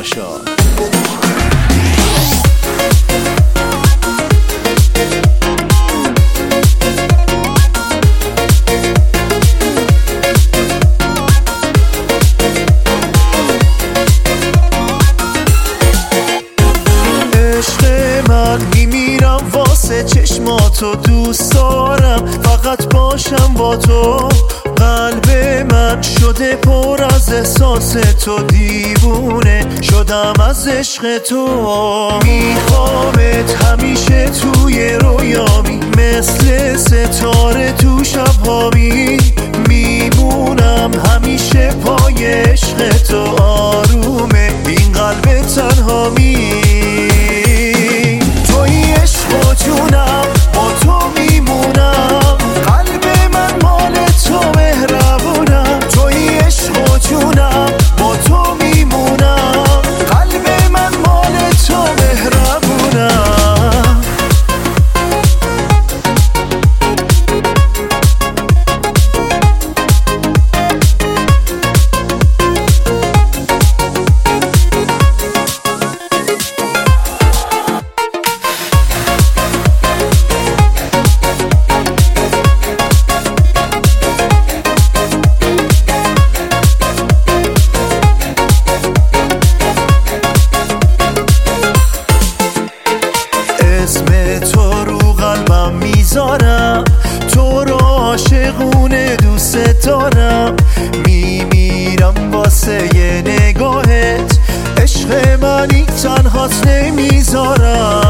نیماشا. میمیرم واسه چشماتو، دوست دارم فقط باشم با تو. قلب من شده پر از احساس تو، دیوونه شدم از عشق تو. میخوامت همیشه توی رویامی، مثل ستاره تو شبهامی. میمونم همیشه پای عشق تو، آرومه این قلب تنهامی. جونم با تو میمونم، قلب من مال تو مهربونم. توی عشق و جونم با تو میمونم، قلب من مال تو مهربونم. اسم تو رو قلبم میذارم، تو رو عاشقونه دوست دارم. میمیرم واسه یه نگاهت، عشق منی تنهات نمیذارم.